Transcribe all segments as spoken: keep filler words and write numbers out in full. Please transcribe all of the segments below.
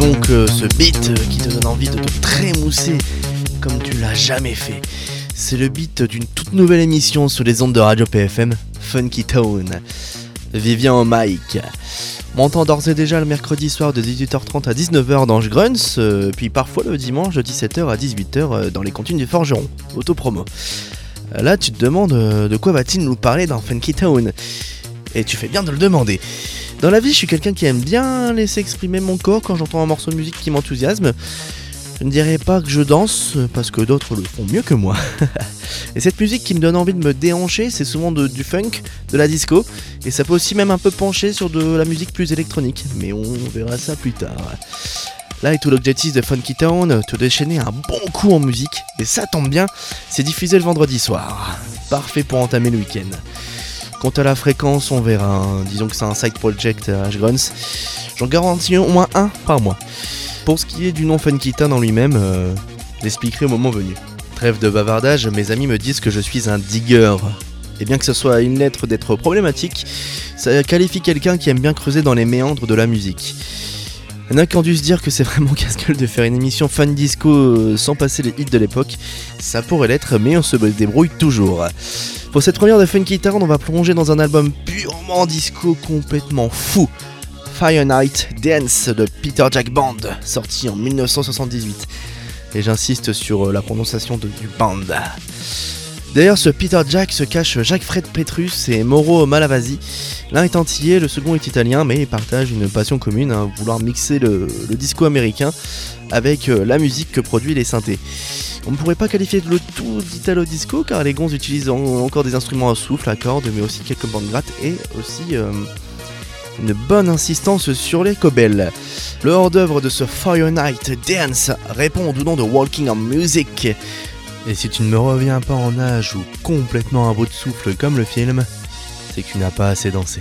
donc euh, ce beat euh, qui te donne envie de te trémousser comme tu l'as jamais fait. C'est le beat d'une toute nouvelle émission sur les ondes de Radio P F M, Funky Town. Vivien au mic. On m'entend d'ores et déjà le mercredi soir de dix-huit heures trente à dix-neuf heures dans Grunts, euh, puis parfois le dimanche de dix-sept heures à dix-huit heures euh, dans les cantines du Forgeron, autopromo. Euh, là tu te demandes euh, de quoi va-t-il nous parler dans Funky Town ? Et tu fais bien de le demander. Dans la vie, je suis quelqu'un qui aime bien laisser exprimer mon corps quand j'entends un morceau de musique qui m'enthousiasme. Je ne dirais pas que je danse, parce que d'autres le font mieux que moi. Et cette musique qui me donne envie de me déhancher, c'est souvent de, du funk, de la disco, et ça peut aussi même un peu pencher sur de la musique plus électronique, mais on verra ça plus tard. Là est tout l'objectif de Funky Town, te déchaîner un bon coup en musique, et ça tombe bien, c'est diffusé le vendredi soir. Parfait pour entamer le week-end. Quant à la fréquence, on verra, hein. Disons que c'est un side project à H-Grunts, j'en garantis au moins un par mois. Pour ce qui est du nom Funky Town en lui-même, euh, j'expliquerai au moment venu. Trêve de bavardage, mes amis me disent que je suis un digger. Et bien que ce soit une lettre d'être problématique, ça qualifie quelqu'un qui aime bien creuser dans les méandres de la musique. Il y en a qui ont dû se dire que c'est vraiment casse-gueule de faire une émission fun disco sans passer les hits de l'époque. Ça pourrait l'être, mais on se débrouille toujours. Pour cette première de Funky Town, on va plonger dans un album purement disco complètement fou. Fire Night Dance de Peter Jack Band, sorti en dix-neuf cent soixante-dix-huit. Et j'insiste sur la prononciation de, du band. Derrière ce Peter Jack se cachent Jacques-Fred Petrus et Mauro Malavasi. L'un est antillais, le second est italien, mais ils partagent une passion commune, hein, vouloir mixer le, le disco américain avec la musique que produit les synthés. On ne pourrait pas qualifier le tout d'italo-disco car les gonzes utilisent encore des instruments à souffle, à cordes, mais aussi quelques bandes grattes et aussi... Euh, une bonne insistance sur les cobelles. Le hors-d'œuvre de ce Fire Night Dance répond au nom de Walking on Music. Et si tu ne me reviens pas en âge ou complètement à bout de souffle comme le film, c'est que tu n'as pas assez dansé.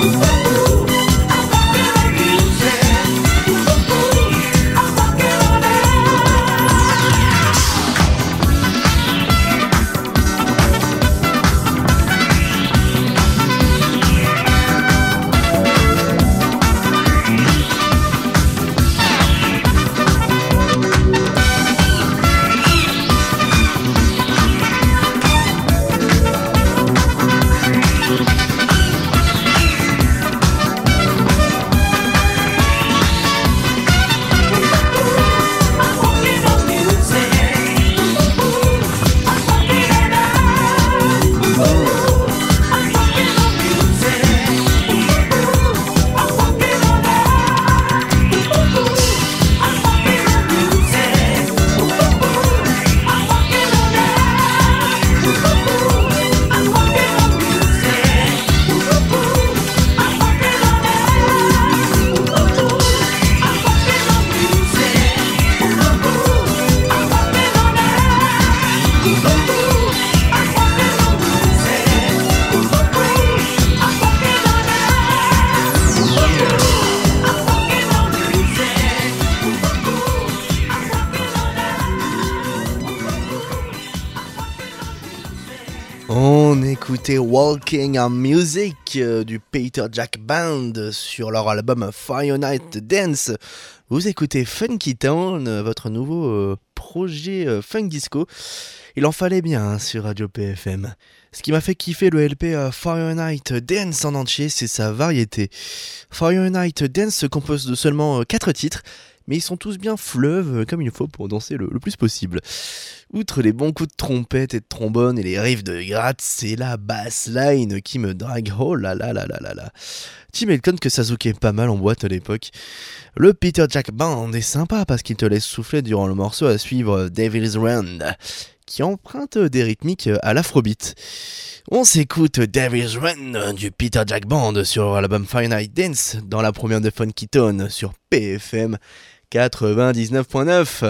Écoutez Walking on Music euh, du Peter Jack Band sur leur album Fire Night Dance. Vous écoutez Funky Town, euh, votre nouveau euh, projet euh, funk disco. Il en fallait bien hein, sur Radio P F M. Ce qui m'a fait kiffer le L P euh, Fire Night Dance en entier, c'est sa variété. Fire Night Dance se compose de seulement euh, quatre titres, mais ils sont tous bien fleuves euh, comme il faut pour danser le, le plus possible. Outre les bons coups de trompette et de trombone et les riffs de gratte, c'est la bassline qui me drague. Oh là là là là là là. Tim Elton que ça zoukait pas mal en boîte à l'époque. Le Peter Jack Band est sympa parce qu'il te laisse souffler durant le morceau à suivre Devil's Run, qui emprunte des rythmiques à l'afrobeat. On s'écoute Devil's Run du Peter Jack Band sur l'album Fire Night Dance dans la première de Funky Town sur P F M quatre-vingt-dix-neuf point neuf.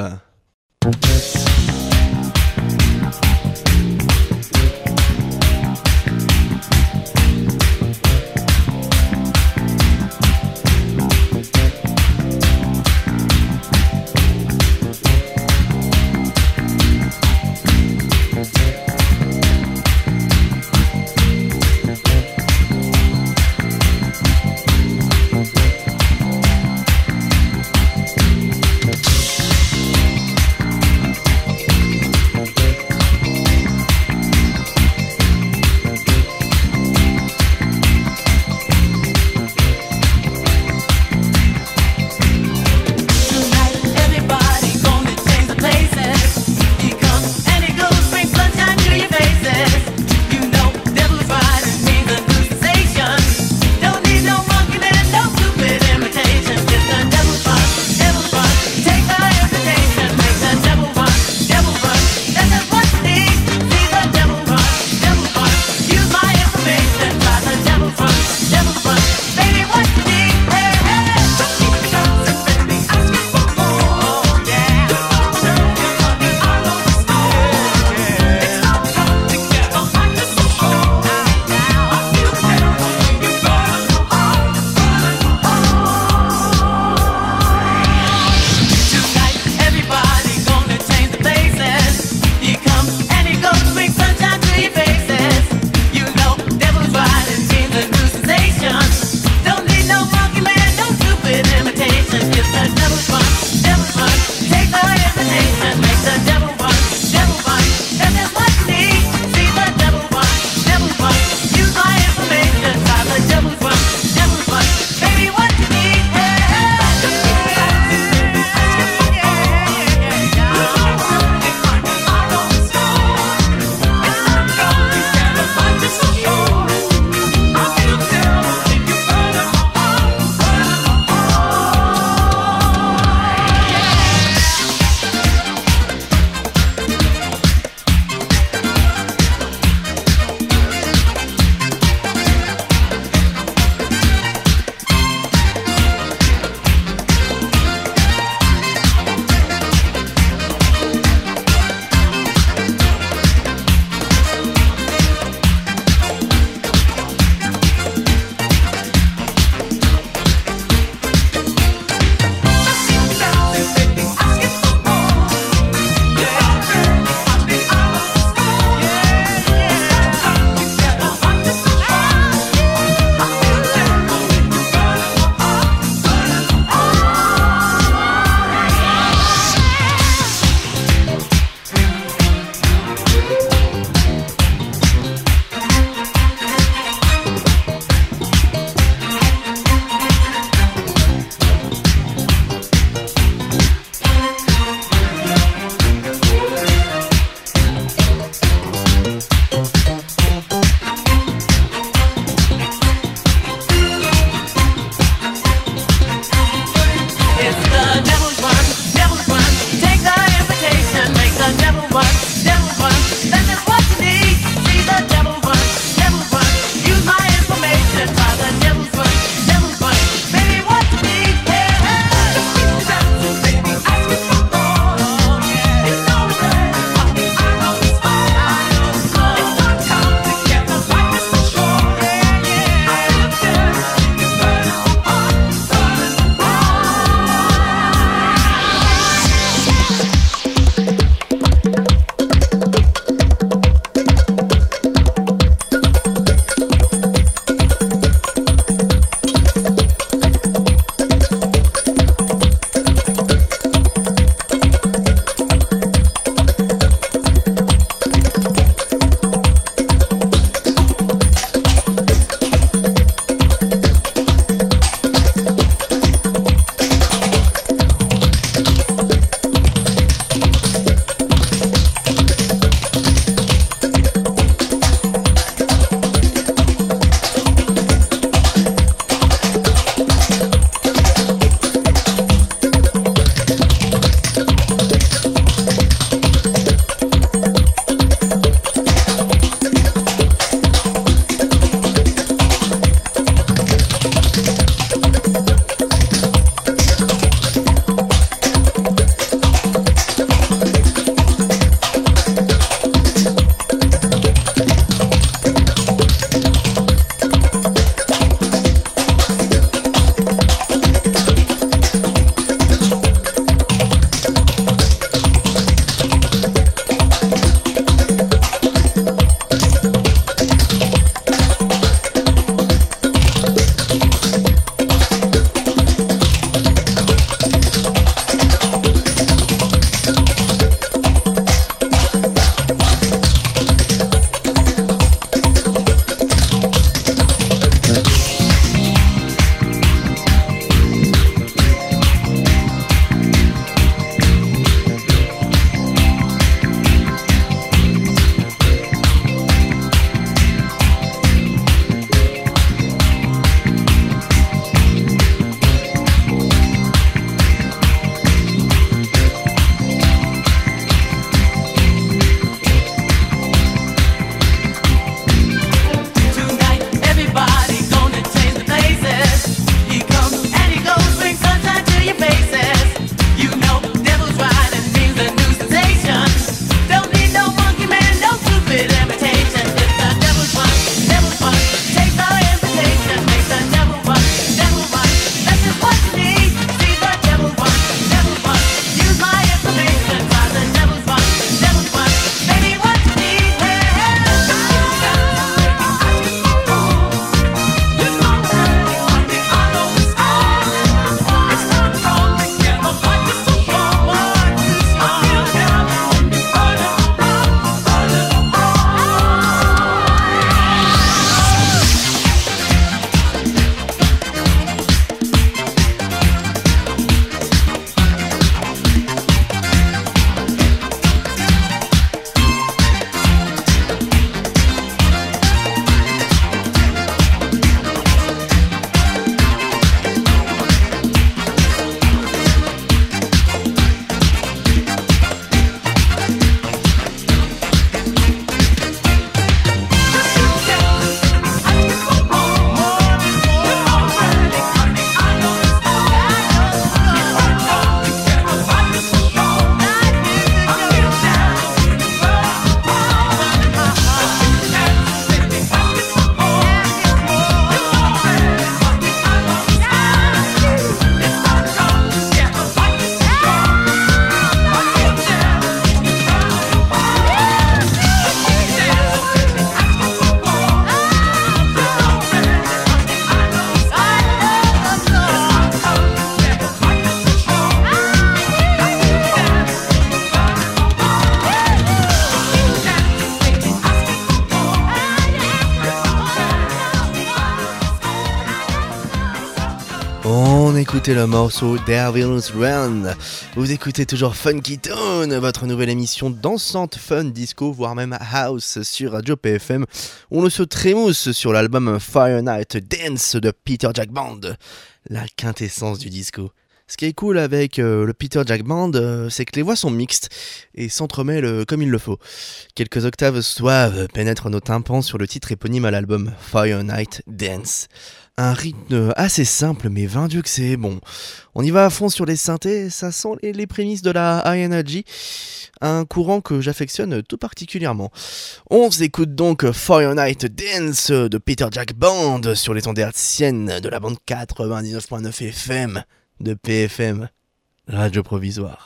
On écoutait le morceau Devil's Run. Vous écoutez toujours Funky Town, votre nouvelle émission dansante, fun, disco, voire même house sur Radio P F M. On se trémousse sur l'album Fire Night Dance de Peter Jack Band, la quintessence du disco. Ce qui est cool avec euh, le Peter Jack Band, euh, c'est que les voix sont mixtes et s'entremêlent euh, comme il le faut. Quelques octaves suaves pénètrent nos tympans sur le titre éponyme à l'album Fire Night Dance. Un rythme assez simple, mais vingt Dieu que c'est bon. On y va à fond sur les synthés, ça sent les, les prémices de la high energy, un courant que j'affectionne tout particulièrement. On s'écoute donc Fire Night Dance de Peter Jack Band sur les ondes hertziennes de la bande quatre-vingt-dix-neuf virgule neuf F M de P F M, Radio Provisoire.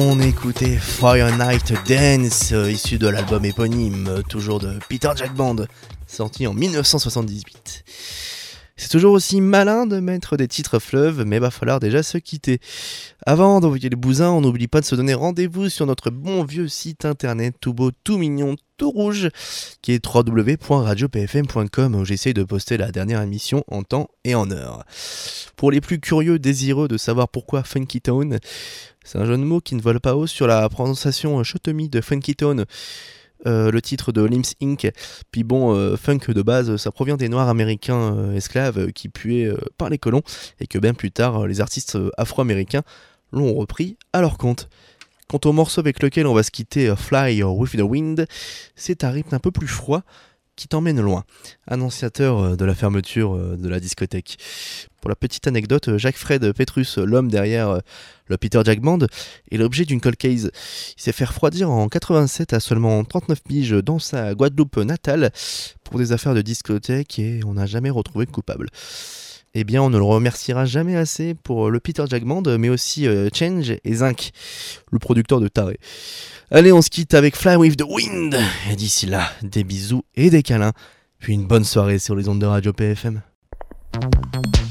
On écoutait Fire Night Dance, euh, issu de l'album éponyme, euh, toujours de Peter Jack Band, sorti en dix-neuf cent soixante-dix-huit. C'est toujours aussi malin de mettre des titres fleuves, mais va falloir déjà se quitter. Avant d'envoyer les bousins, on n'oublie pas de se donner rendez-vous sur notre bon vieux site internet tout beau, tout mignon, tout rouge, qui est w w w point radio p f m point com, où j'essaye de poster la dernière émission en temps et en heure. Pour les plus curieux, désireux de savoir pourquoi Funky Town, c'est un jeu de mots qui ne vole pas haut sur la prononciation chotomie de Funky Town, euh, le titre de Limps incorporé. Puis bon, euh, funk de base, ça provient des noirs américains euh, esclaves euh, qui puaient euh, par les colons, et que bien plus tard, euh, les artistes euh, afro-américains l'ont repris à leur compte. Quant au morceau avec lequel on va se quitter, uh, Fly with the Wind, c'est un rythme un peu plus froid qui t'emmène loin, annonciateur euh, de la fermeture euh, de la discothèque. Pour la petite anecdote, Jacques-Fred Petrus, l'homme derrière euh, le Peter Jack Band, est l'objet d'une cold case. Il s'est fait refroidir en quatre-vingt-sept à seulement trente-neuf piges dans sa Guadeloupe natale pour des affaires de discothèque, et on n'a jamais retrouvé de coupable. Eh bien, on ne le remerciera jamais assez pour le Peter Jack Band, mais aussi euh, Change et Zinc, le producteur de Taré. Allez, on se quitte avec Fly with the Wind. Et d'ici là, des bisous et des câlins. Puis une bonne soirée sur les ondes de Radio P F M.